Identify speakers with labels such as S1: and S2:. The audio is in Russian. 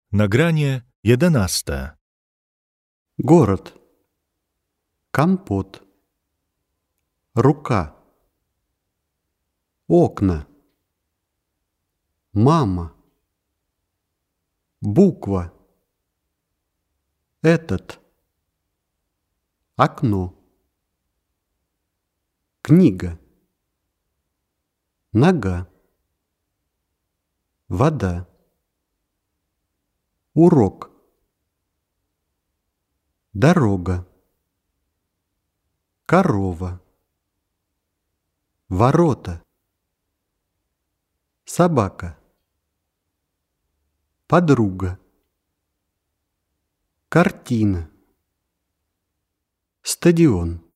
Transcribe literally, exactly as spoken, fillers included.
S1: Nagranie jedenaste.
S2: Город. Компот. Рука. Окна. Мама. Буква. Этот. Окно. Книга. Нога. Вода. Урок. Дорога. Корова. Ворота. Собака. Подруга. Картина. Стадион.